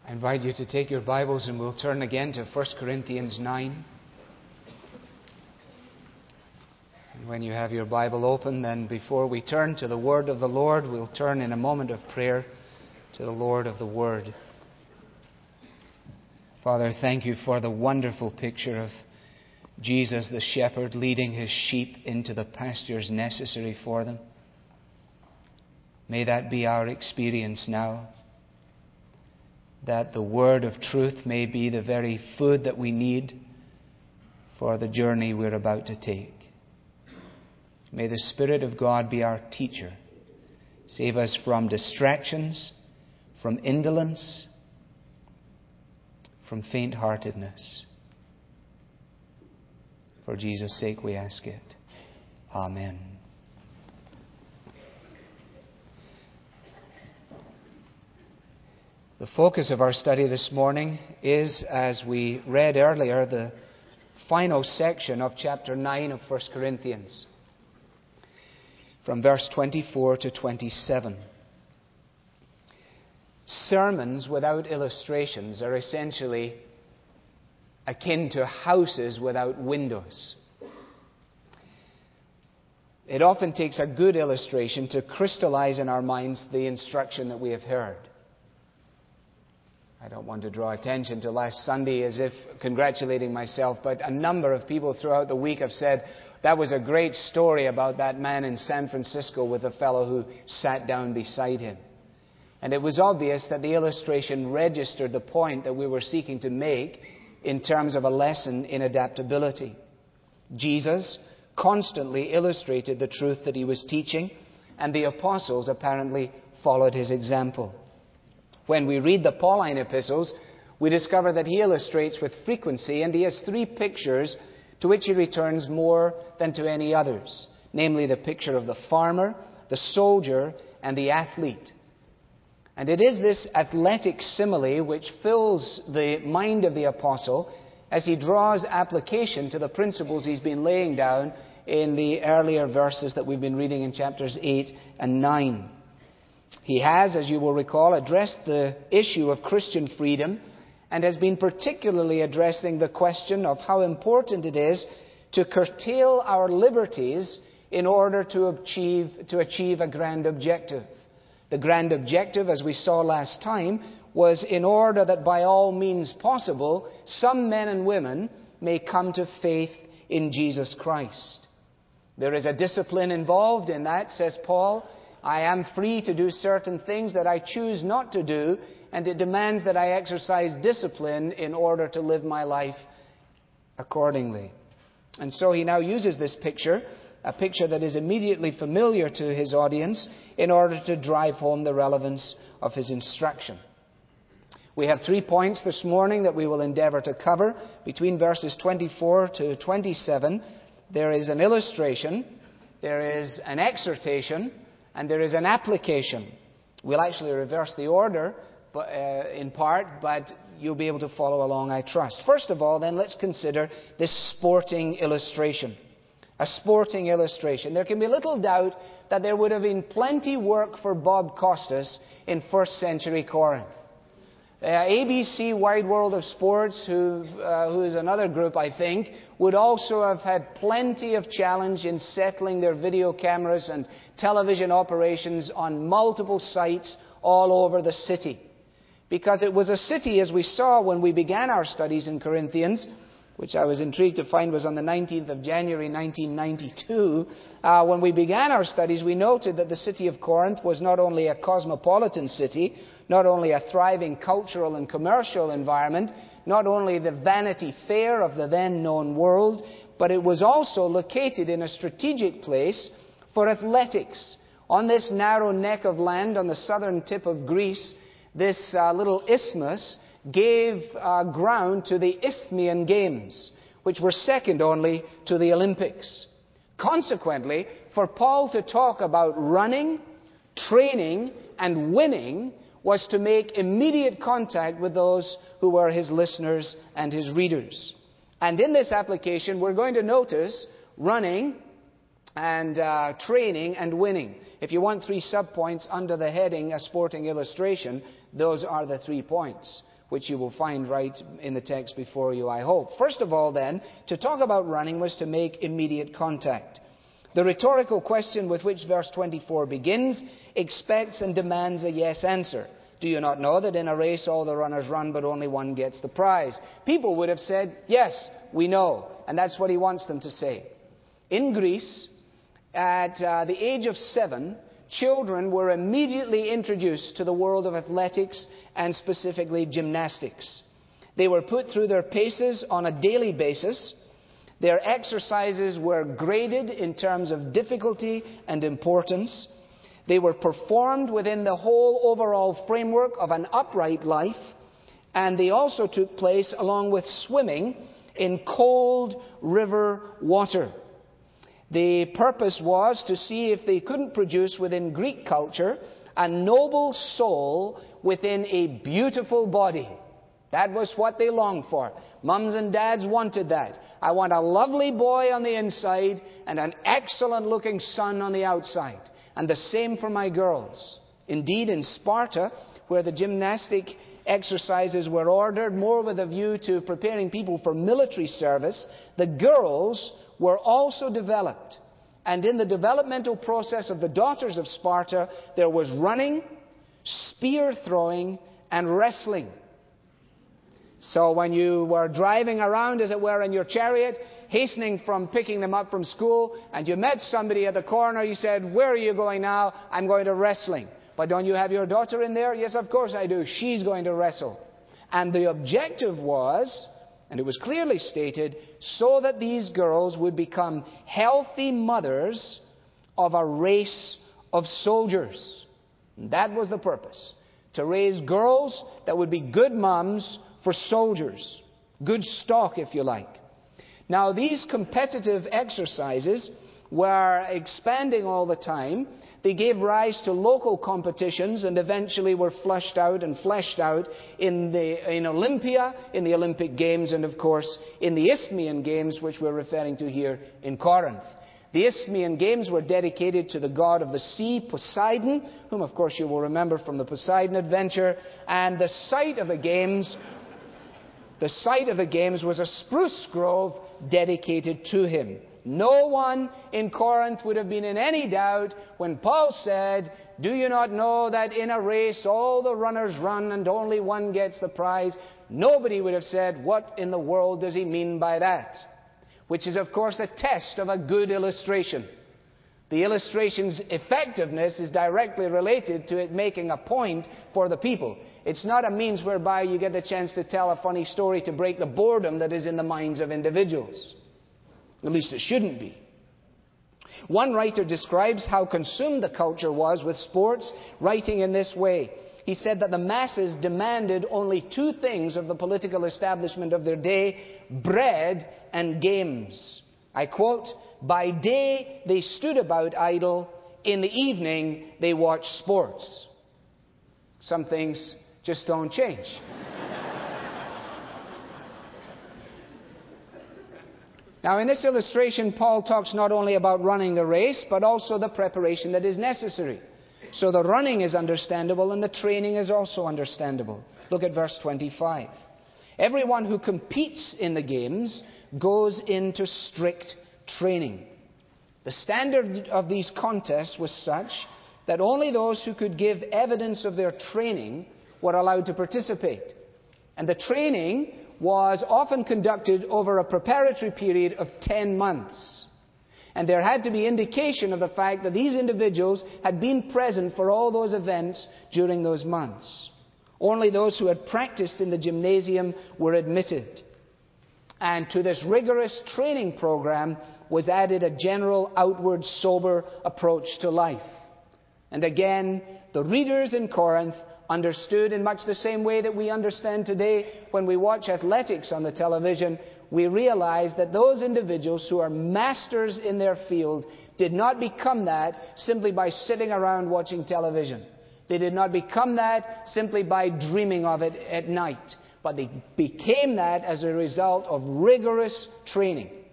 I invite you to take your Bibles and we'll turn again to 1 Corinthians 9. And when you have your Bible open, then before we turn to the Word of the Lord, we'll turn in a moment of prayer to the Lord of the Word. Father, thank you for the wonderful picture of Jesus the shepherd leading his sheep into the pastures necessary for them. May that be our experience now. That the word of truth may be the very food that we need for the journey we're about to take. May the Spirit of God be our teacher. Save us from distractions, from indolence, from faint-heartedness. For Jesus' sake we ask it. Amen. The focus of our study this morning is, as we read earlier, the final section of chapter 9 of 1 Corinthians, from verse 24 to 27. Sermons without illustrations are essentially akin to houses without windows. It often takes a good illustration to crystallize in our minds the instruction that we have heard. I don't want to draw attention to last Sunday as if congratulating myself, but a number of people throughout the week have said, that was a great story about that man in San Francisco with the fellow who sat down beside him. And it was obvious that the illustration registered the point that we were seeking to make in terms of a lesson in adaptability. Jesus constantly illustrated the truth that he was teaching, and the apostles apparently followed his example. When we read the Pauline epistles, we discover that he illustrates with frequency, and he has three pictures to which he returns more than to any others. Namely, the picture of the farmer, the soldier, and the athlete. And it is this athletic simile which fills the mind of the apostle as he draws application to the principles he's been laying down in the earlier verses that we've been reading in chapters 8 and 9. He has, as you will recall, addressed the issue of Christian freedom and has been particularly addressing the question of how important it is to curtail our liberties in order to achieve a grand objective. The grand objective, as we saw last time, was in order that by all means possible, some men and women may come to faith in Jesus Christ. There is a discipline involved in that, says Paul. I am free to do certain things that I choose not to do, and it demands that I exercise discipline in order to live my life accordingly. And so he now uses this picture, a picture that is immediately familiar to his audience, in order to drive home the relevance of his instruction. We have 3 points this morning that we will endeavor to cover. Between verses 24 to 27, there is an illustration, there is an exhortation, and there is an application. We'll actually reverse the order in part, but you'll be able to follow along, I trust. First of all, then, let's consider this sporting illustration. A sporting illustration. There can be little doubt that there would have been plenty work for Bob Costas in first century Corinth. ABC Wide World of Sports, who is another group, I think, would also have had plenty of challenge in settling their video cameras and television operations on multiple sites all over the city. Because it was a city, as we saw when we began our studies in Corinthians, which I was intrigued to find was on the 19th of January 1992. When we began our studies, we noted that the city of Corinth was not only a cosmopolitan city, not only a thriving cultural and commercial environment, not only the Vanity Fair of the then known world, but it was also located in a strategic place for athletics. On this narrow neck of land on the southern tip of Greece, this little isthmus gave ground to the Isthmian Games, which were second only to the Olympics. Consequently, for Paul to talk about running, training, and winning was to make immediate contact with those who were his listeners and his readers. And in this application, we're going to notice running, and training and winning. If you want 3 sub-points under the heading, a sporting illustration, those are the 3 points, which you will find right in the text before you, I hope. First of all, then, to talk about running was to make immediate contact. The rhetorical question with which verse 24 begins expects and demands a yes answer. Do you not know that in a race all the runners run, but only one gets the prize? People would have said, yes, we know. And that's what he wants them to say. In Greece, at the age of 7, children were immediately introduced to the world of athletics and specifically gymnastics. They were put through their paces on a daily basis. Their exercises were graded in terms of difficulty and importance. They were performed within the whole overall framework of an upright life, and they also took place along with swimming in cold river water. The purpose was to see if they couldn't produce within Greek culture a noble soul within a beautiful body. That was what they longed for. Mums and dads wanted that. I want a lovely boy on the inside and an excellent-looking son on the outside. And the same for my girls. Indeed, in Sparta, where the gymnastic exercises were ordered more with a view to preparing people for military service, the girls were also developed. And in the developmental process of the daughters of Sparta, there was running, spear throwing, and wrestling. So when you were driving around, as it were, in your chariot, hastening from picking them up from school, and you met somebody at the corner, you said, where are you going now? I'm going to wrestling. But don't you have your daughter in there? Yes, of course I do. She's going to wrestle. And the objective was, and it was clearly stated, so that these girls would become healthy mothers of a race of soldiers. And that was the purpose. To raise girls that would be good moms for soldiers. Good stock, if you like. Now, these competitive exercises were expanding all the time. They gave rise to local competitions and eventually were flushed out and fleshed out in Olympia, in the Olympic Games, and of course in the Isthmian Games, which we're referring to here in Corinth. The Isthmian Games were dedicated to the god of the sea, Poseidon, whom of course you will remember from the Poseidon adventure, and the site of the Games was a spruce grove dedicated to him. No one in Corinth would have been in any doubt when Paul said, do you not know that in a race all the runners run and only one gets the prize? Nobody would have said, what in the world does he mean by that? Which is, of course, a test of a good illustration. The illustration's effectiveness is directly related to it making a point for the people. It's not a means whereby you get the chance to tell a funny story to break the boredom that is in the minds of individuals. At least it shouldn't be. One writer describes how consumed the culture was with sports, writing in this way. He said that the masses demanded only 2 things of the political establishment of their day: bread and games. I quote, by day they stood about idle, in the evening they watched sports. Some things just don't change. Now, in this illustration, Paul talks not only about running the race, but also the preparation that is necessary. So the running is understandable and the training is also understandable. Look at verse 25. Everyone who competes in the games goes into strict training. The standard of these contests was such that only those who could give evidence of their training were allowed to participate. And the training was often conducted over a preparatory period of 10 months. And there had to be indication of the fact that these individuals had been present for all those events during those months. Only those who had practiced in the gymnasium were admitted. And to this rigorous training program was added a general outward sober approach to life. And again, the readers in Corinth understood in much the same way that we understand today when we watch athletics on the television. We realize that those individuals who are masters in their field did not become that simply by sitting around watching television. They did not become that simply by dreaming of it at night. But they became that as a result of rigorous training.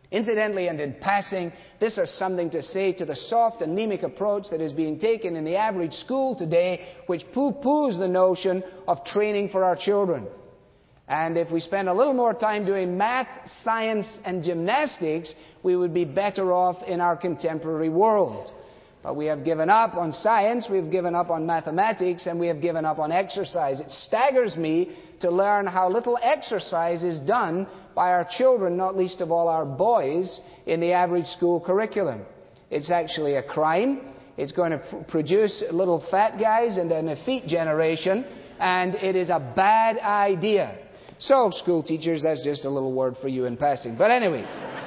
Incidentally, and in passing, this is something to say to the soft, anemic approach that is being taken in the average school today, which poo-poos the notion of training for our children. And if we spend a little more time doing math, science, and gymnastics, we would be better off in our contemporary world. But we have given up on science, we have given up on mathematics, and we have given up on exercise. It staggers me to learn how little exercise is done by our children, not least of all our boys, in the average school curriculum. It's actually a crime. It's going to produce little fat guys and an effete generation, and it is a bad idea. So, school teachers, that's just a little word for you in passing. But anyway,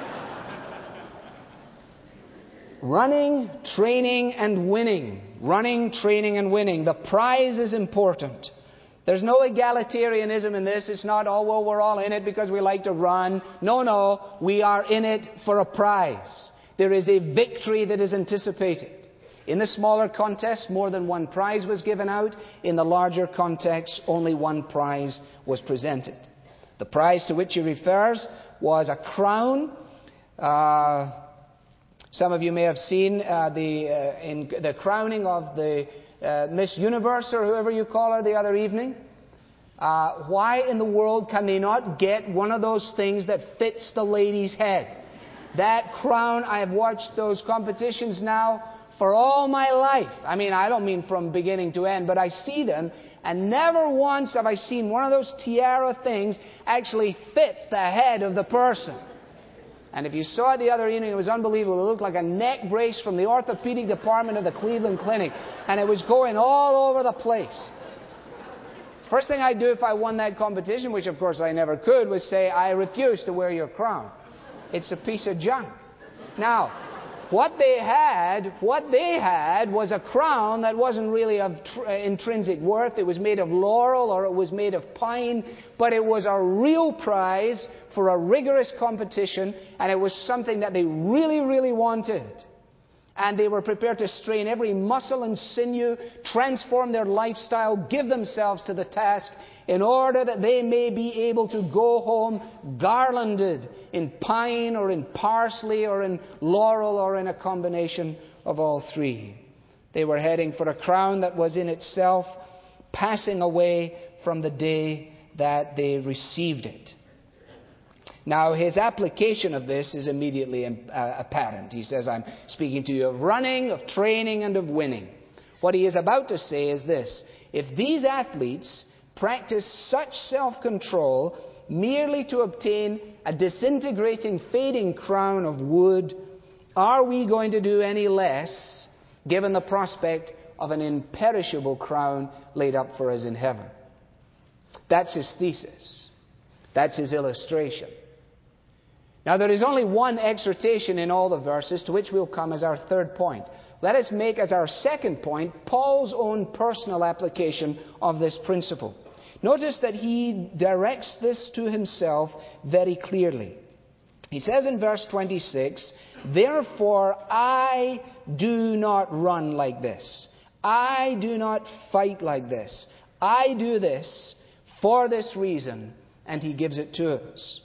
running, training, and winning. Running, training, and winning. The prize is important. There's no egalitarianism in this. It's not, oh, well, we're all in it because we like to run. No, we are in it for a prize. There is a victory that is anticipated. In the smaller contest, more than one prize was given out. In the larger context, only one prize was presented. The prize to which he refers was a crown. Some of you may have seen the crowning of the Miss Universe, or whoever you call her, the other evening. Why in the world can they not get one of those things that fits the lady's head? That crown, I have watched those competitions now for all my life. I mean, I don't mean from beginning to end, but I see them, and never once have I seen one of those tiara things actually fit the head of the person. And if you saw it the other evening, it was unbelievable. It looked like a neck brace from the orthopedic department of the Cleveland Clinic, and it was going all over the place. First thing I'd do if I won that competition, which of course I never could, was say, I refuse to wear your crown. It's a piece of junk. Now, what they had was a crown that wasn't really of intrinsic worth. It was made of laurel or it was made of pine, but it was a real prize for a rigorous competition, and it was something that they really, really wanted. And they were prepared to strain every muscle and sinew, transform their lifestyle, give themselves to the task in order that they may be able to go home garlanded in pine or in parsley or in laurel or in a combination of all three. They were heading for a crown that was in itself passing away from the day that they received it. Now, his application of this is immediately apparent. He says, I'm speaking to you of running, of training, and of winning. What he is about to say is this: if these athletes practice such self-control merely to obtain a disintegrating, fading crown of wood, are we going to do any less, given the prospect of an imperishable crown laid up for us in heaven? That's his thesis. That's his illustration. Now, there is only one exhortation in all the verses, to which we'll come as our third point. Let us make as our second point Paul's own personal application of this principle. Notice that he directs this to himself very clearly. He says in verse 26, therefore I do not run like this. I do not fight like this. I do this for this reason. And he gives it to us.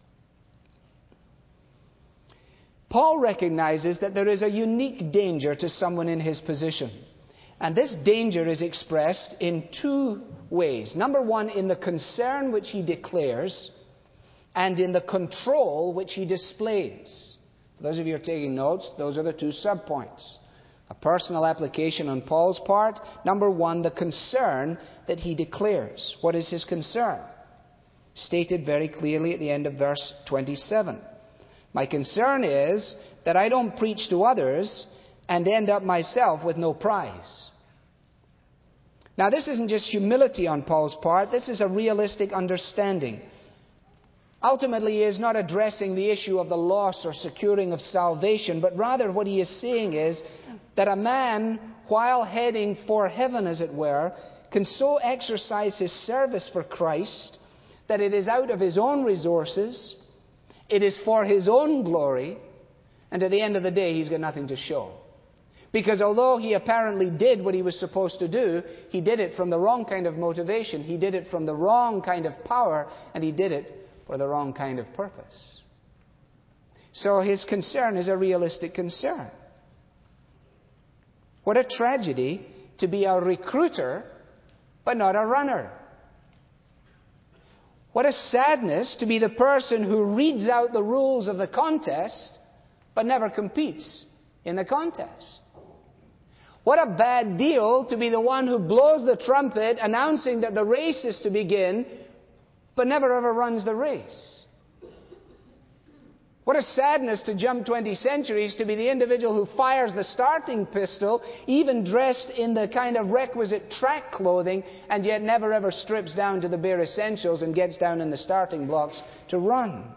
Paul recognizes that there is a unique danger to someone in his position. And this danger is expressed in two ways. Number one, in the concern which he declares, and in the control which he displays. For those of you who are taking notes, those are the two subpoints. A personal application on Paul's part. Number one, the concern that he declares. What is his concern? Stated very clearly at the end of verse 27. My concern is that I don't preach to others and end up myself with no prize. Now, this isn't just humility on Paul's part. This is a realistic understanding. Ultimately, he is not addressing the issue of the loss or securing of salvation, but rather what he is saying is that a man, while heading for heaven, as it were, can so exercise his service for Christ that it is out of his own resources, it is for his own glory, and at the end of the day, he's got nothing to show. Because although he apparently did what he was supposed to do, he did it from the wrong kind of motivation, he did it from the wrong kind of power, and he did it for the wrong kind of purpose. So his concern is a realistic concern. What a tragedy to be a recruiter, but not a runner. What a sadness to be the person who reads out the rules of the contest, but never competes in the contest. What a bad deal to be the one who blows the trumpet announcing that the race is to begin, but never ever runs the race. What a sadness to jump 20 centuries to be the individual who fires the starting pistol, even dressed in the kind of requisite track clothing, and yet never ever strips down to the bare essentials and gets down in the starting blocks to run.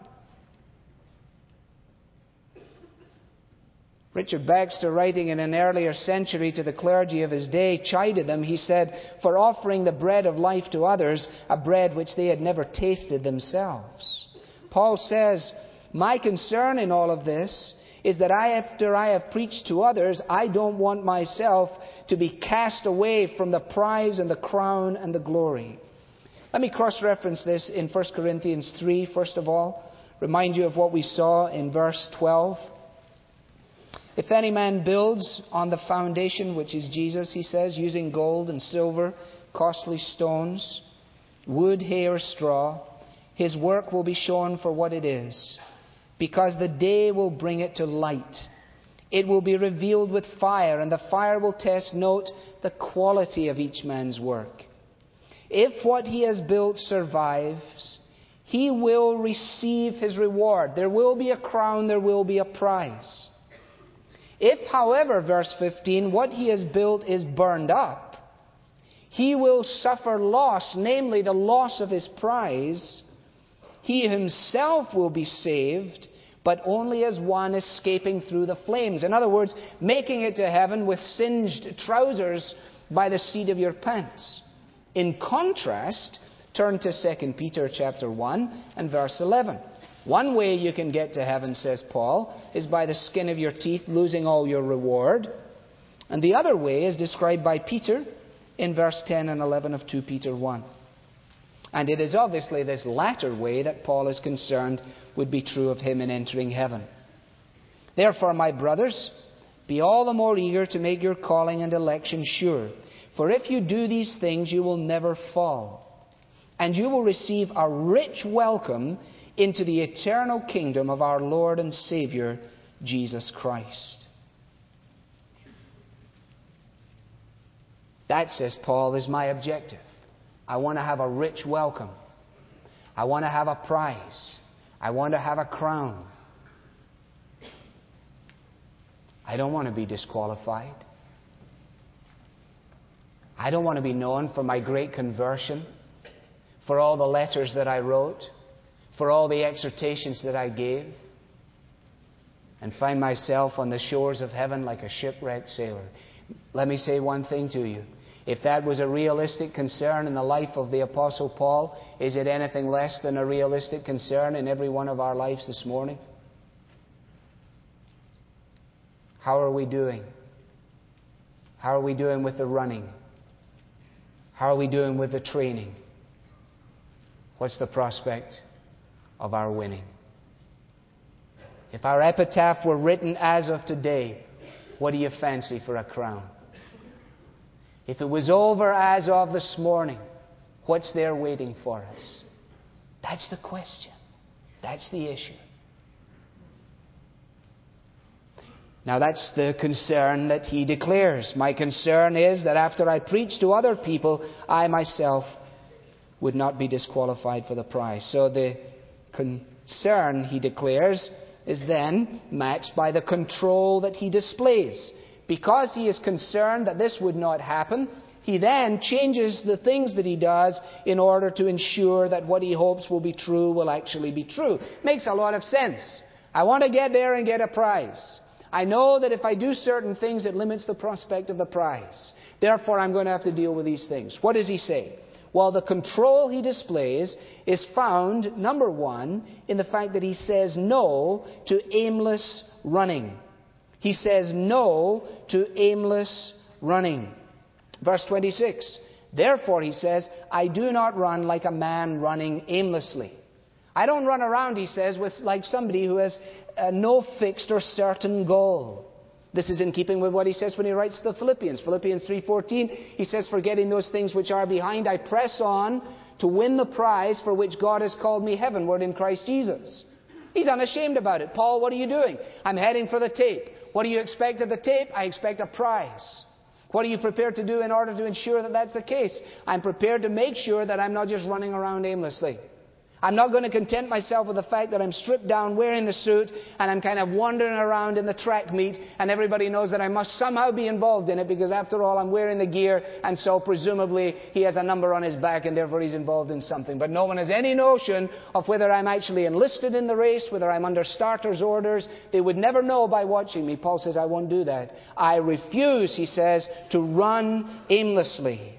Richard Baxter, writing in an earlier century to the clergy of his day, chided them. He said, for offering the bread of life to others, a bread which they had never tasted themselves. Paul says, my concern in all of this is that after I have preached to others, I don't want myself to be cast away from the prize and the crown and the glory. Let me cross-reference this in 1 Corinthians 3, first of all. Remind you of what we saw in verse 12. If any man builds on the foundation, which is Jesus, he says, using gold and silver, costly stones, wood, hay, or straw, his work will be shown for what it is, because the day will bring it to light. It will be revealed with fire, and the fire will test, note, the quality of each man's work. If what he has built survives, he will receive his reward. There will be a crown, there will be a prize. If, however, verse 15, what he has built is burned up, he will suffer loss, namely the loss of his prize. He himself will be saved, but only as one escaping through the flames. In other words, making it to heaven with singed trousers by the seat of your pants. In contrast, turn to 2 Peter chapter 1 and verse 11. One way you can get to heaven, says Paul, is by the skin of your teeth, losing all your reward. And the other way is described by Peter in verse 10 and 11 of 2 Peter 1. And it is obviously this latter way that Paul is concerned would be true of him in entering heaven. Therefore, my brothers, be all the more eager to make your calling and election sure. For if you do these things, you will never fall. And you will receive a rich welcome into the eternal kingdom of our Lord and Savior, Jesus Christ. That, says Paul, is my objective. I want to have a rich welcome. I want to have a prize. I want to have a crown. I don't want to be disqualified. I don't want to be known for my great conversion, for all the letters that I wrote, for all the exhortations that I gave, and find myself on the shores of heaven like a shipwrecked sailor. Let me say one thing to you. If that was a realistic concern in the life of the Apostle Paul, is it anything less than a realistic concern in every one of our lives this morning? How are we doing? How are we doing with the running? How are we doing with the training? What's the prospect of our winning? If our epitaph were written as of today, what do you fancy for a crown? If it was over as of this morning, what's there waiting for us? That's the question. That's the issue. Now that's the concern that he declares. My concern is that after I preach to other people, I myself would not be disqualified for the prize. So the concern, he declares, is then matched by the control that he displays. Because he is concerned that this would not happen, he then changes the things that he does in order to ensure that what he hopes will be true will actually be true. Makes a lot of sense. I want to get there and get a prize. I know that if I do certain things, it limits the prospect of the prize. Therefore, I'm going to have to deal with these things. What does he say? Well, the control he displays is found, number one, in the fact that he says no to aimless running. He says no to aimless running. Verse 26. Therefore, he says, I do not run like a man running aimlessly. I don't run around, he says, with like somebody who has no fixed or certain goal. This is in keeping with what he says when he writes to the Philippians. Philippians 3:14, he says, forgetting those things which are behind, I press on to win the prize for which God has called me heavenward in Christ Jesus. He's unashamed about it. Paul, what are you doing? I'm heading for the tape. What do you expect of the tape? I expect a prize. What are you prepared to do in order to ensure that that's the case? I'm prepared to make sure that I'm not just running around aimlessly. I'm not going to content myself with the fact that I'm stripped down, wearing the suit, and I'm kind of wandering around in the track meet, and everybody knows that I must somehow be involved in it because, after all, I'm wearing the gear, and so presumably he has a number on his back, and therefore he's involved in something. But no one has any notion of whether I'm actually enlisted in the race, whether I'm under starter's orders. They would never know by watching me. Paul says, I won't do that. I refuse, he says, to run aimlessly.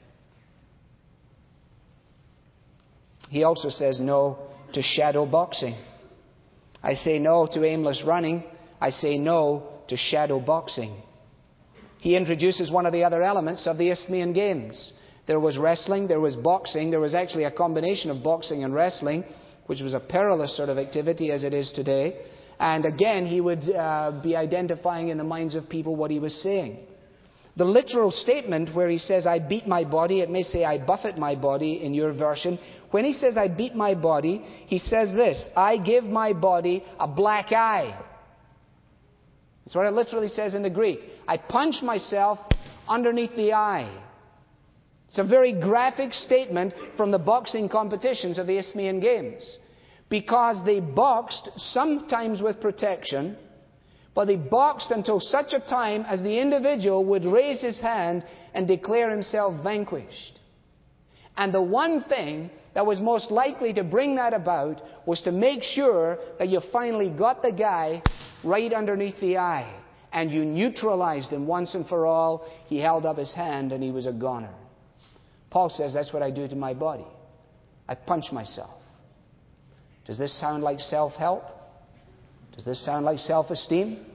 He also says no to shadow boxing. I say no to aimless running. I say no to shadow boxing. He introduces one of the other elements of the Isthmian Games. There was wrestling, there was boxing, there was actually a combination of boxing and wrestling, which was a perilous sort of activity as it is today. And again, he would be identifying in the minds of people what he was saying. The literal statement where he says, I beat my body, it may say, I buffet my body in your version. When he says, I beat my body, he says this, I give my body a black eye. That's what it literally says in the Greek. I punch myself underneath the eye. It's a very graphic statement from the boxing competitions of the Isthmian Games. Because they boxed, sometimes with protection, but they boxed until such a time as the individual would raise his hand and declare himself vanquished. And the one thing that was most likely to bring that about was to make sure that you finally got the guy right underneath the eye and you neutralized him once and for all. He held up his hand and he was a goner. Paul says, that's what I do to my body. I punch myself. Does this sound like self-help? Does this sound like self-esteem?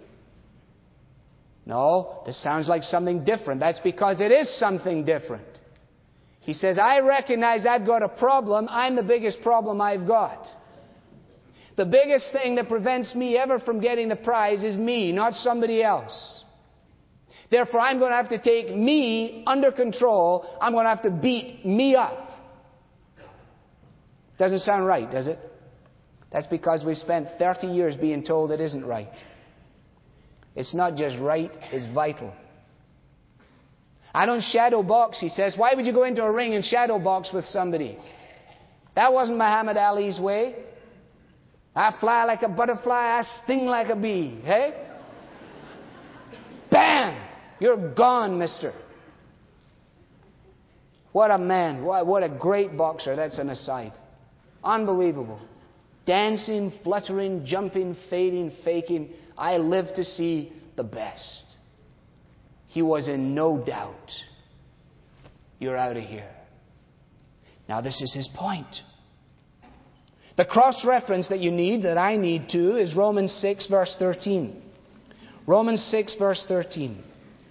No, this sounds like something different. That's because it is something different. He says, I recognize I've got a problem. I'm the biggest problem I've got. The biggest thing that prevents me ever from getting the prize is me, not somebody else. Therefore, I'm going to have to take me under control. I'm going to have to beat me up. Doesn't sound right, does it? That's because we've spent 30 years being told it isn't right. It's not just right, it's vital. I don't shadow box, he says. Why would you go into a ring and shadow box with somebody? That wasn't Muhammad Ali's way. I fly like a butterfly, I sting like a bee. Hey? Bam! You're gone, mister. What a man. What a great boxer. That's an aside. Unbelievable. Dancing, fluttering, jumping, fading, faking. I live to see the best. He was in no doubt. You're out of here. Now this is his point. The cross-reference that you need, that I need too, is Romans 6 verse 13. Romans 6 verse 13.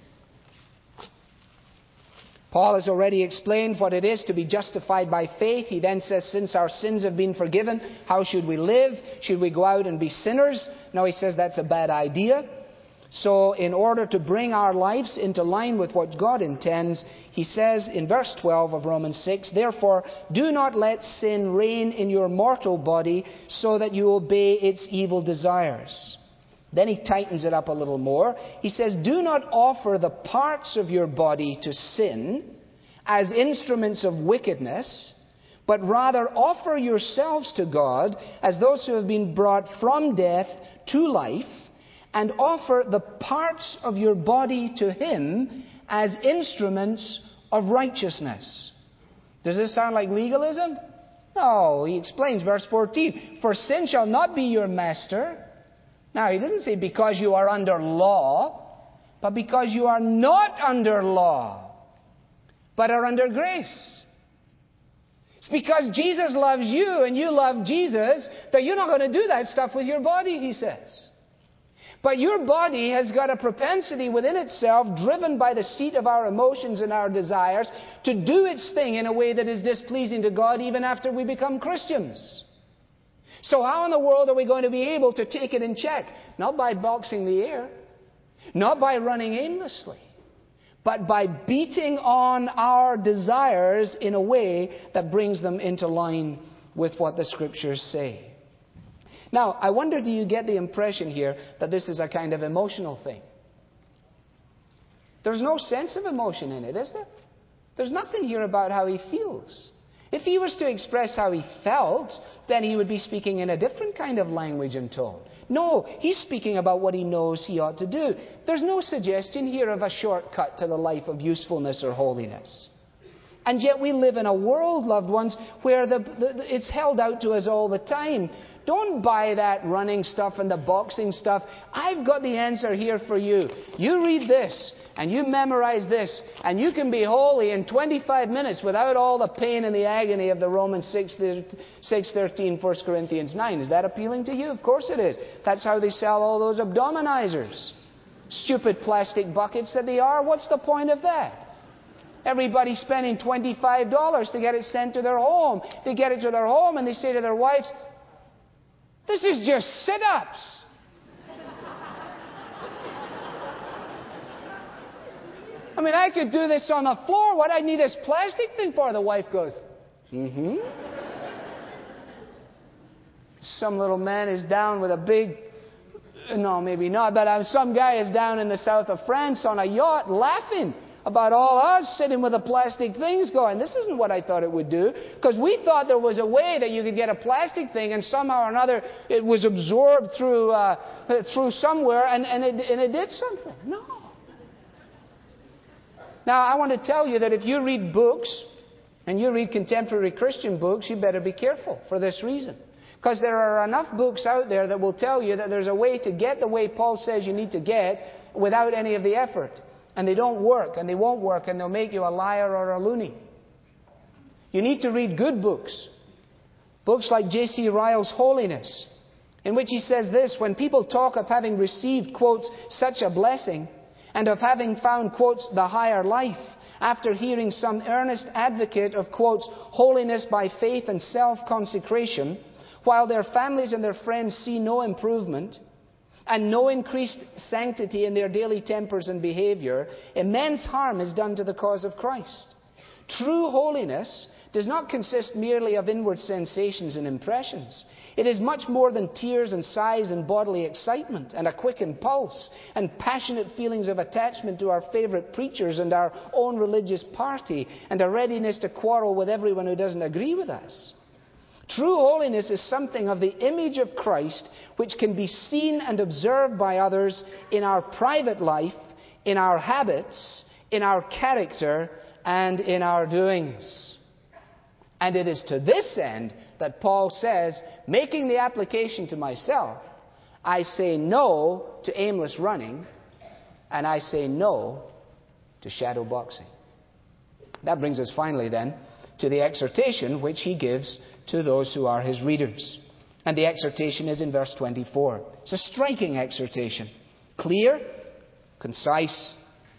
Paul has already explained what it is to be justified by faith. He then says, since our sins have been forgiven, how should we live? Should we go out and be sinners? No, he says that's a bad idea. So in order to bring our lives into line with what God intends, he says in verse 12 of Romans 6, therefore, do not let sin reign in your mortal body so that you obey its evil desires. Then he tightens it up a little more. He says, do not offer the parts of your body to sin as instruments of wickedness, but rather offer yourselves to God as those who have been brought from death to life, and offer the parts of your body to Him as instruments of righteousness. Does this sound like legalism? No, he explains, verse 14, for sin shall not be your master. Now, he doesn't say because you are under law, but because you are not under law, but are under grace. It's because Jesus loves you and you love Jesus that you're not going to do that stuff with your body, he says. But your body has got a propensity within itself, driven by the seat of our emotions and our desires, to do its thing in a way that is displeasing to God even after we become Christians. So how in the world are we going to be able to take it in check? Not by boxing the air, not by running aimlessly, but by beating on our desires in a way that brings them into line with what the Scriptures say. Now, I wonder, do you get the impression here that this is a kind of emotional thing? There's no sense of emotion in it, is there? There's nothing here about how he feels. If he was to express how he felt, then he would be speaking in a different kind of language and tone. No, he's speaking about what he knows he ought to do. There's no suggestion here of a shortcut to the life of usefulness or holiness. And yet we live in a world, loved ones, where it's held out to us all the time. Don't buy that running stuff and the boxing stuff. I've got the answer here for you. You read this, and you memorize this, and you can be holy in 25 minutes without all the pain and the agony of the Romans 6:13, 1 Corinthians 9. Is that appealing to you? Of course it is. That's how they sell all those abdominizers. Stupid plastic buckets that they are. What's the point of that? Everybody's spending $25 to get it sent to their home. They get it to their home and they say to their wives, "This is just sit-ups." I mean, I could do this on the floor. What I need this plastic thing for? The wife goes, Some little man is down with a big, no, maybe not, but some guy is down in the south of France on a yacht laughing about all us sitting with the plastic things going, "This isn't what I thought it would do." Because we thought there was a way that you could get a plastic thing and somehow or another it was absorbed through somewhere and it did something. No. Now, I want to tell you that if you read books, and you read contemporary Christian books, you better be careful for this reason. Because there are enough books out there that will tell you that there's a way to get the way Paul says you need to get without any of the effort. And they don't work, and they won't work, and they'll make you a liar or a loony. You need to read good books. Books like J.C. Ryle's Holiness, in which he says this: when people talk of having received, quotes, such a blessing, and of having found, quotes, the higher life, after hearing some earnest advocate of, quotes, holiness by faith and self-consecration, while their families and their friends see no improvement, and no increased sanctity in their daily tempers and behavior, immense harm is done to the cause of Christ. True holiness does not consist merely of inward sensations and impressions. It is much more than tears and sighs and bodily excitement and a quickened pulse and passionate feelings of attachment to our favourite preachers and our own religious party and a readiness to quarrel with everyone who doesn't agree with us. True holiness is something of the image of Christ which can be seen and observed by others in our private life, in our habits, in our character, and in our doings. And it is to this end that Paul says, making the application to myself, I say no to aimless running, and I say no to shadow boxing. That brings us finally then to the exhortation which he gives to those who are his readers. And the exhortation is in verse 24. It's a striking exhortation. Clear, concise.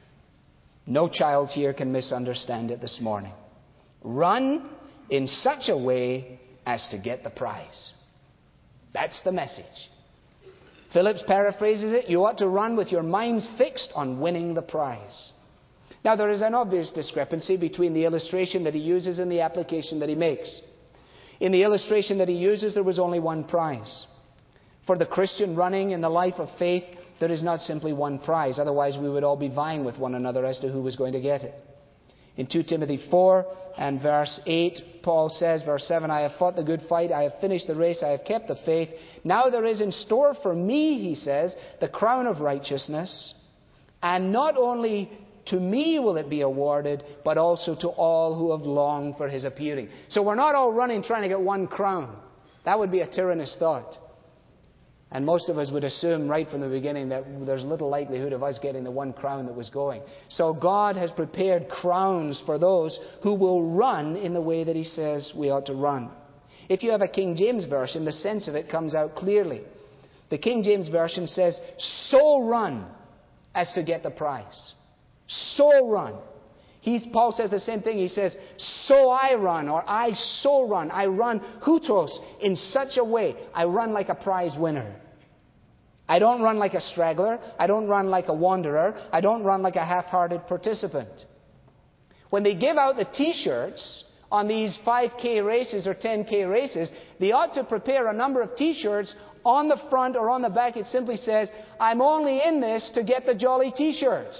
No child here can misunderstand it this morning. Run in such a way as to get the prize. That's the message. Phillips paraphrases it, you ought to run with your minds fixed on winning the prize. Now, there is an obvious discrepancy between the illustration that he uses and the application that he makes. In the illustration that he uses, there was only one prize. For the Christian running in the life of faith, there is not simply one prize. Otherwise, we would all be vying with one another as to who was going to get it. In 2 Timothy 4 and verse 8, Paul says, verse 7, I have fought the good fight, I have finished the race, I have kept the faith. Now there is in store for me, he says, the crown of righteousness, and not only to me will it be awarded, but also to all who have longed for his appearing. So we're not all running trying to get one crown. That would be a tyrannous thought. And most of us would assume right from the beginning that there's little likelihood of us getting the one crown that was going. So God has prepared crowns for those who will run in the way that he says we ought to run. If you have a King James version, the sense of it comes out clearly. The King James version says, so run as to get the prize. So run. Paul says the same thing. He says, so I run, or I so run. I run hutros in such a way. I run like a prize winner. I don't run like a straggler. I don't run like a wanderer. I don't run like a half-hearted participant. When they give out the T-shirts on these 5K races or 10K races, they ought to prepare a number of T-shirts. On the front or on the back, it simply says, I'm only in this to get the jolly T-shirt.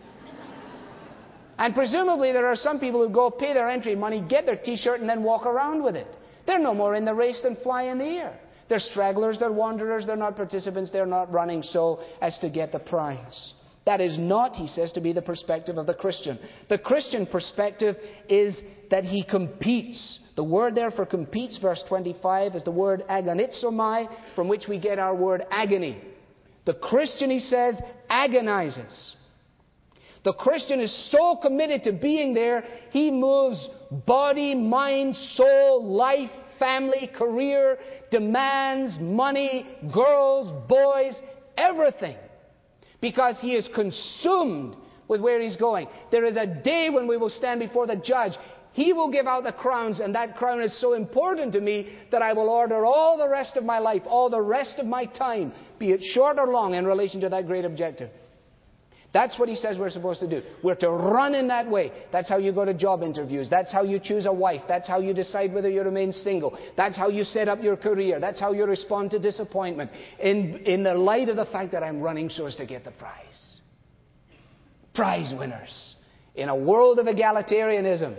And presumably there are some people who go pay their entry money, get their T-shirt, and then walk around with it. They're no more in the race than fly in the air. They're stragglers, they're wanderers, they're not participants, they're not running so as to get the prize. That is not, he says, to be the perspective of the Christian. The Christian perspective is that he competes. The word there for competes, verse 25, is the word agonizomai, from which we get our word agony. The Christian, he says, agonizes. The Christian is so committed to being there, he moves body, mind, soul, life, family, career, demands, money, girls, boys, everything. Because he is consumed with where he's going. There is a day when we will stand before the judge. He will give out the crowns, and that crown is so important to me that I will order all the rest of my life, all the rest of my time, be it short or long, in relation to that great objective. That's what he says we're supposed to do. We're to run in that way. That's how you go to job interviews. That's how you choose a wife. That's how you decide whether you remain single. That's how you set up your career. That's how you respond to disappointment. In the light of the fact that I'm running so as to get the prize. Prize winners. In a world of egalitarianism.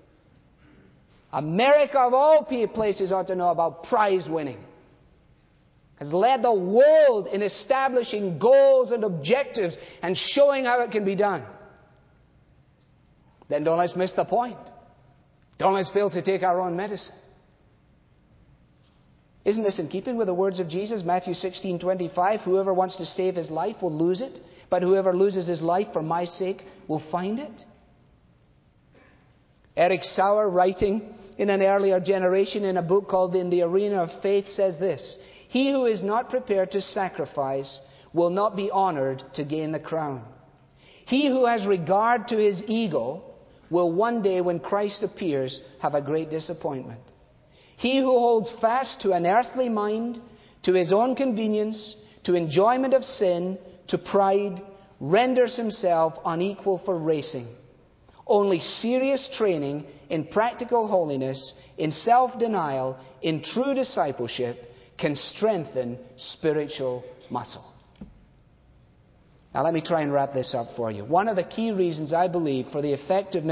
America of all places ought to know about prize winning. Has led the world in establishing goals and objectives and showing how it can be done. Then don't let's miss the point. Don't let's fail to take our own medicine. Isn't this in keeping with the words of Jesus? Matthew 16:25, whoever wants to save his life will lose it, but whoever loses his life for my sake will find it. Eric Sauer, writing in an earlier generation in a book called In the Arena of Faith, says this: he who is not prepared to sacrifice will not be honored to gain the crown. He who has regard to his ego will one day, when Christ appears, have a great disappointment. He who holds fast to an earthly mind, to his own convenience, to enjoyment of sin, to pride, renders himself unequal for racing. Only serious training in practical holiness, in self-denial, in true discipleship, can strengthen spiritual muscle. Now let me try and wrap this up for you. One of the key reasons, I believe, for the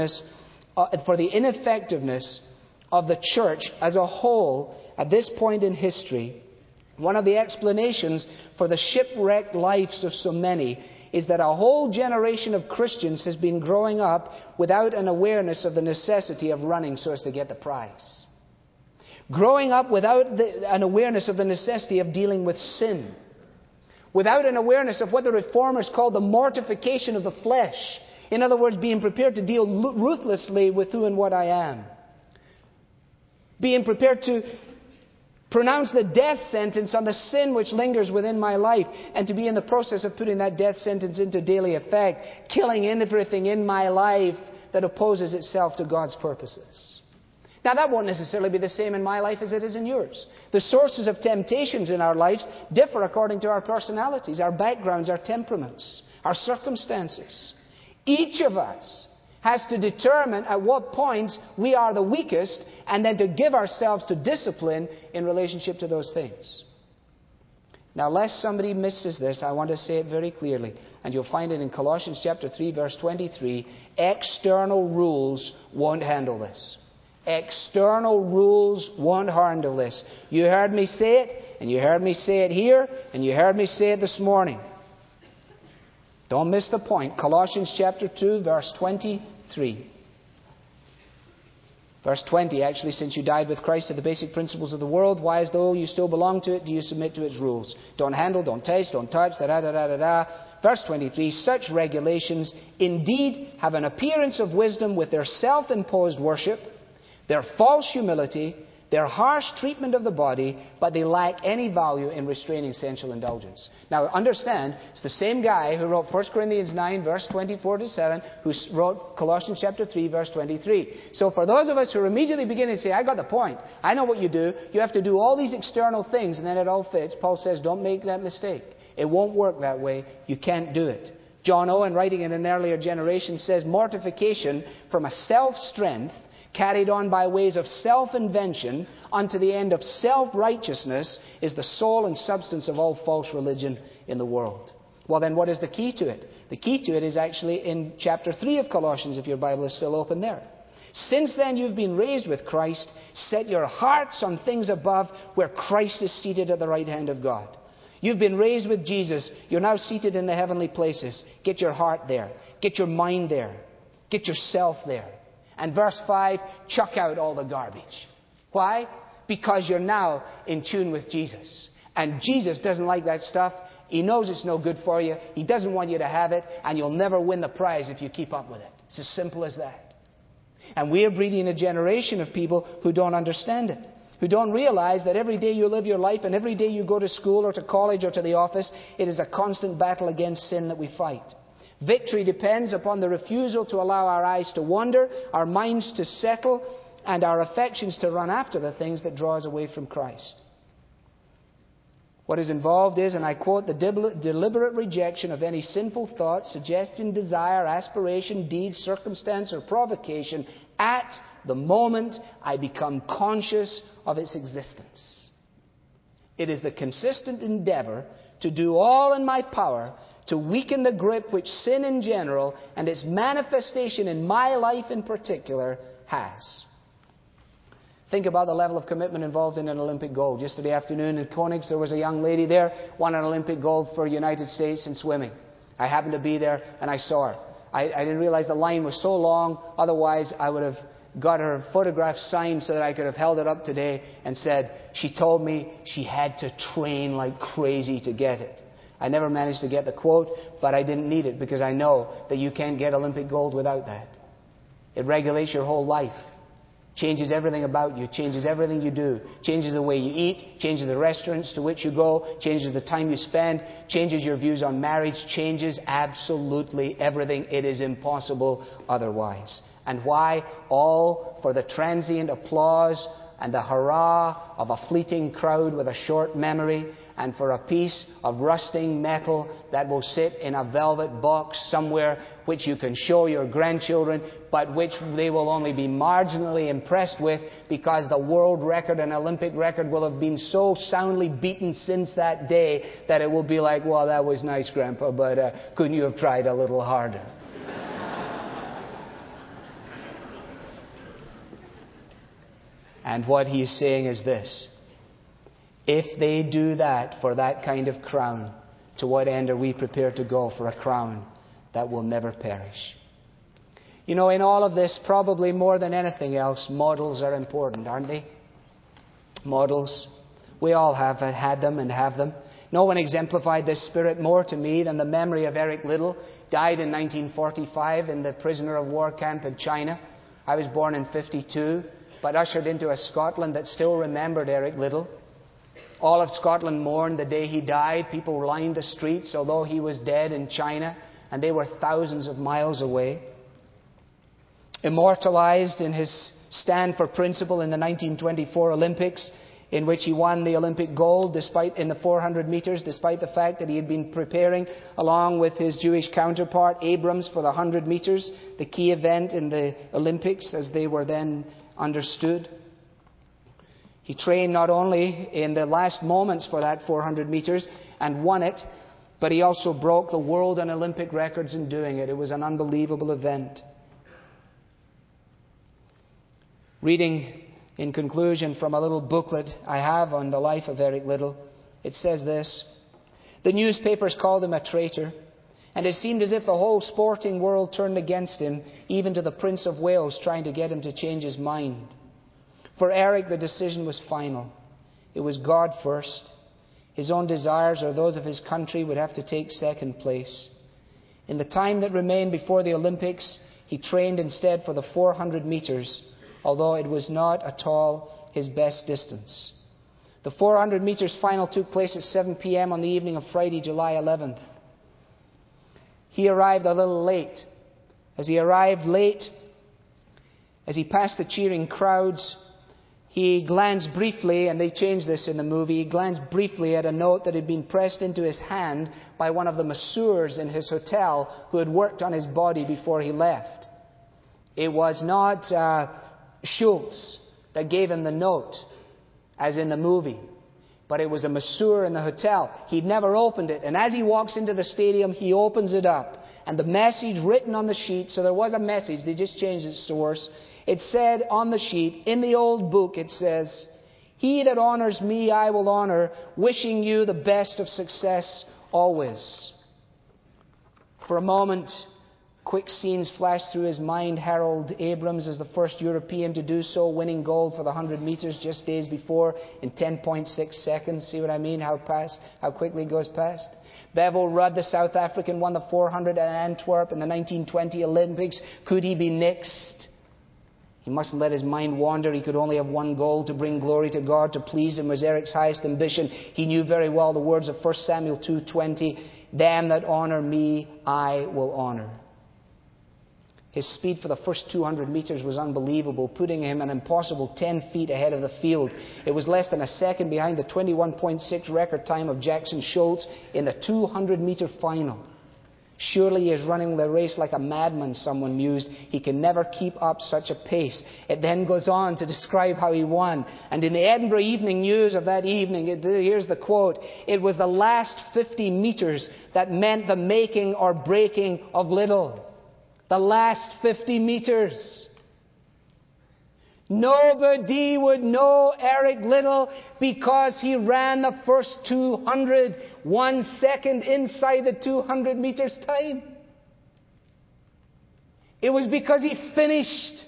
ineffectiveness of the church as a whole at this point in history, one of the explanations for the shipwrecked lives of so many, is that a whole generation of Christians has been growing up without an awareness of the necessity of running so as to get the prize. Growing up without an awareness of the necessity of dealing with sin. Without an awareness of what the Reformers call the mortification of the flesh. In other words, being prepared to deal ruthlessly with who and what I am. Being prepared to pronounce the death sentence on the sin which lingers within my life, and to be in the process of putting that death sentence into daily effect, killing everything in my life that opposes itself to God's purposes. Now, that won't necessarily be the same in my life as it is in yours. The sources of temptations in our lives differ according to our personalities, our backgrounds, our temperaments, our circumstances. Each of us has to determine at what points we are the weakest, and then to give ourselves to discipline in relationship to those things. Now, lest somebody misses this, I want to say it very clearly, and you'll find it in Colossians chapter 3, verse 23. External rules won't handle this. External rules won't handle this. You heard me say it, and you heard me say it here, and you heard me say it this morning. Don't miss the point. Colossians chapter 2, verse 23. Verse 20, actually, since you died with Christ to the basic principles of the world, why, as though you still belong to it, do you submit to its rules? Don't handle, don't taste, don't touch, da-da-da-da-da-da. Verse 23, such regulations indeed have an appearance of wisdom with their self-imposed worship, their false humility, their harsh treatment of the body, but they lack any value in restraining sensual indulgence. Now understand, it's the same guy who wrote 1 Corinthians 9, verse 24-7, who wrote Colossians chapter 3, verse 23. So for those of us who are immediately beginning to say, I got the point, I know what you do, you have to do all these external things and then it all fits, Paul says, don't make that mistake. It won't work that way. You can't do it. John Owen, writing in an earlier generation, says, mortification from a self-strength carried on by ways of self-invention unto the end of self-righteousness is the soul and substance of all false religion in the world. Well then, what is the key to it? The key to it is actually in chapter 3 of Colossians, if your Bible is still open there. Since then you've been raised with Christ, set your hearts on things above where Christ is seated at the right hand of God. You've been raised with Jesus. You're now seated in the heavenly places. Get your heart there. Get your mind there. Get yourself there. And verse 5, chuck out all the garbage. Why? Because you're now in tune with Jesus. And Jesus doesn't like that stuff. He knows it's no good for you. He doesn't want you to have it. And you'll never win the prize if you keep up with it. It's as simple as that. And we are breeding a generation of people who don't understand it. Who don't realize that every day you live your life and every day you go to school or to college or to the office, it is a constant battle against sin that we fight. Victory depends upon the refusal to allow our eyes to wander, our minds to settle, and our affections to run after the things that draw us away from Christ. What is involved is, and I quote, the deliberate rejection of any sinful thought, suggestion, desire, aspiration, deed, circumstance, or provocation at the moment I become conscious of its existence. It is the consistent endeavor to do all in my power to weaken the grip which sin in general and its manifestation in my life in particular has. Think about the level of commitment involved in an Olympic gold. Yesterday afternoon in Koenigs, there was a young lady there, won an Olympic gold for United States in swimming. I happened to be there and I saw her. I didn't realize the line was so long, otherwise I would have got her photograph signed so that I could have held it up today and said, she told me she had to train like crazy to get it. I never managed to get the quote, but I didn't need it because I know that you can't get Olympic gold without that. It regulates your whole life. Changes everything about you, changes everything you do, changes the way you eat, changes the restaurants to which you go, changes the time you spend, changes your views on marriage, changes absolutely everything. It is impossible otherwise. And why? All for the transient applause and the hurrah of a fleeting crowd with a short memory, and for a piece of rusting metal that will sit in a velvet box somewhere which you can show your grandchildren, but which they will only be marginally impressed with because the world record and Olympic record will have been so soundly beaten since that day that it will be like, well, that was nice, Grandpa, but couldn't you have tried a little harder? And what he is saying is this: if they do that for that kind of crown, to what end are we prepared to go for a crown that will never perish? You know, in all of this, probably more than anything else, models are important, aren't they? Models. We all have had them and have them. No one exemplified this spirit more to me than the memory of Eric Liddell, died in 1945 in the prisoner of war camp in China. I was born in 52. But ushered into a Scotland that still remembered Eric Liddell. All of Scotland mourned the day he died. People lined the streets, although he was dead in China, and they were thousands of miles away. Immortalized in his stand for principle in the 1924 Olympics, in which he won the Olympic gold in the 400 meters, despite the fact that he had been preparing, along with his Jewish counterpart, Abrams, for the 100 meters, the key event in the Olympics as they were then understood. He trained not only in the last moments for that 400 meters and won it, but he also broke the world and Olympic records in doing it. It was an unbelievable event. Reading in conclusion from a little booklet I have on the life of Eric Liddell, it says this: the newspapers called him a traitor, and it seemed as if the whole sporting world turned against him, even to the Prince of Wales trying to get him to change his mind. For Eric, the decision was final. It was God first. His own desires or those of his country would have to take second place. In the time that remained before the Olympics, he trained instead for the 400 meters, although it was not at all his best distance. The 400 meters final took place at 7 p.m. on the evening of Friday, July 11th. He arrived a little late. As he arrived late, as he passed the cheering crowds, he glanced briefly, and they changed this in the movie, he glanced briefly at a note that had been pressed into his hand by one of the masseurs in his hotel who had worked on his body before he left. It was not Schultz that gave him the note, as in the movie, but it was a masseur in the hotel. He'd never opened it, and as he walks into the stadium, he opens it up, and the message written on the sheet, so there was a message, they just changed its source. It said on the sheet, in the old book, it says, "He that honors me, I will honor, wishing you the best of success always." For a moment, quick scenes flashed through his mind. Harold Abrams is the first European to do so, winning gold for the 100 meters just days before in 10.6 seconds. See what I mean? How quickly it goes past. Bevel Rudd, the South African, won the 400 at Antwerp in the 1920 Olympics. Could he be next? He mustn't let his mind wander. He could only have one goal: to bring glory to God. To please Him was Eric's highest ambition. He knew very well the words of 1 Samuel 2:20, "Them that honor me, I will honor." His speed for the first 200 meters was unbelievable, putting him an impossible 10 feet ahead of the field. It was less than a second behind the 21.6 record time of Jackson Schultz in the 200-meter final. Surely he is running the race like a madman, someone mused. He can never keep up such a pace. It then goes on to describe how he won. And in the Edinburgh Evening News of that evening, here's the quote: "It was the last 50 meters that meant the making or breaking of Little." The last 50 meters. Nobody would know Eric Liddell because he ran the first 200 1 second inside the 200 meters time. It was because he finished.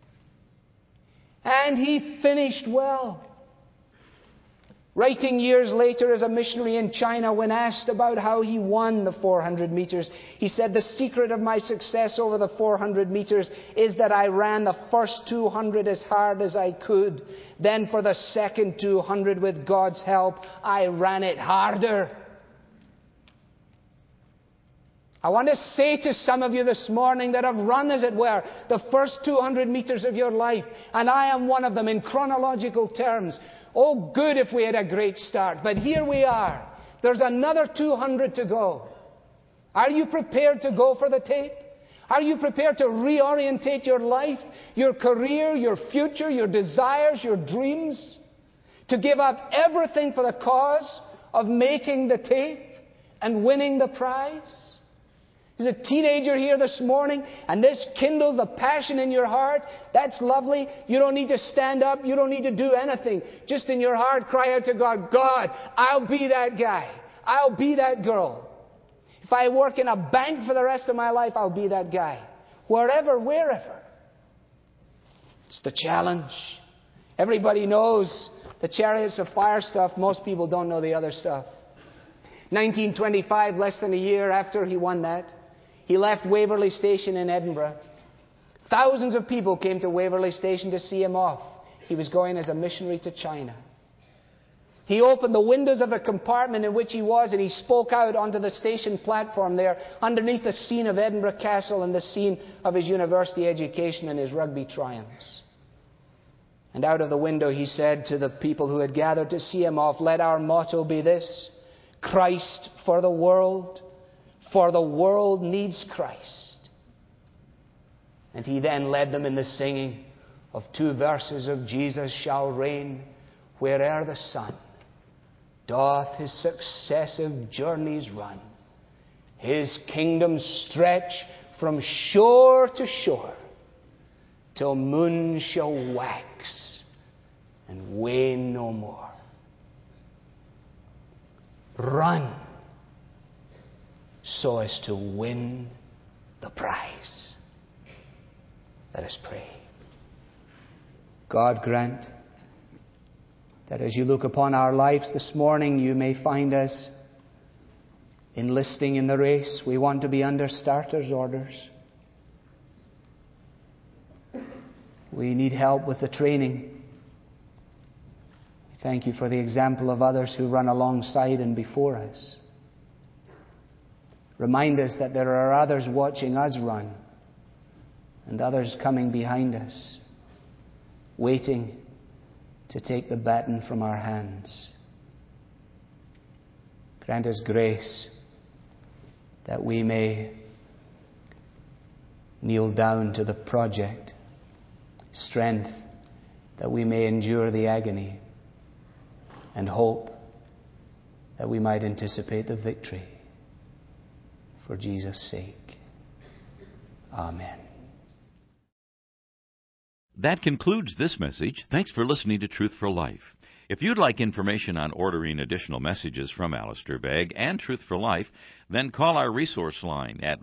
And he finished well. Writing years later as a missionary in China, when asked about how he won the 400 meters, he said, "The secret of my success over the 400 meters is that I ran the first 200 as hard as I could. Then for the second 200, with God's help, I ran it harder." I want to say to some of you this morning that have run, as it were, the first 200 meters of your life, and I am one of them in chronological terms. Oh, good if we had a great start. But here we are. There's another 200 to go. Are you prepared to go for the tape? Are you prepared to reorientate your life, your career, your future, your desires, your dreams? To give up everything for the cause of making the tape and winning the prize? There's a teenager here this morning, and this kindles the passion in your heart. That's lovely. You don't need to stand up. You don't need to do anything. Just in your heart, cry out to God, "God, I'll be that guy. I'll be that girl. If I work in a bank for the rest of my life, I'll be that guy." Wherever. It's the challenge. Everybody knows the Chariots of Fire stuff. Most people don't know the other stuff. 1925, less than a year after he won that, he left Waverley Station in Edinburgh. Thousands of people came to Waverley Station to see him off. He was going as a missionary to China. He opened the windows of a compartment in which he was, and he spoke out onto the station platform there, underneath the scene of Edinburgh Castle and the scene of his university education and his rugby triumphs. And out of the window he said to the people who had gathered to see him off, "Let our motto be this: Christ for the world. For the world needs Christ." And he then led them in the singing of 2 verses of "Jesus shall reign where'er the sun doth his successive journeys run. His kingdom stretch from shore to shore, till moon shall wax and wane no more." Run so as to win the prize. Let us pray. God grant that as you look upon our lives this morning, you may find us enlisting in the race. We want to be under starters' orders. We need help with the training. Thank you for the example of others who run alongside and before us. Remind us that there are others watching us run and others coming behind us, waiting to take the baton from our hands. Grant us grace that we may kneel down to the project, strength that we may endure the agony, and hope that we might anticipate the victory. For Jesus' sake. Amen. That concludes this message. Thanks for listening to Truth for Life. If you'd like information on ordering additional messages from Alistair Begg and Truth for Life, then call our resource line at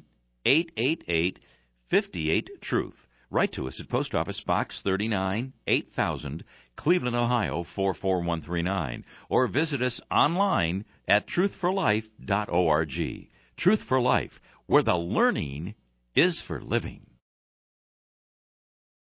1-888-58-TRUTH. Write to us at Post Office Box 39, 8000, Cleveland, Ohio 44139, or visit us online at truthforlife.org. Truth for Life, where the learning is for living.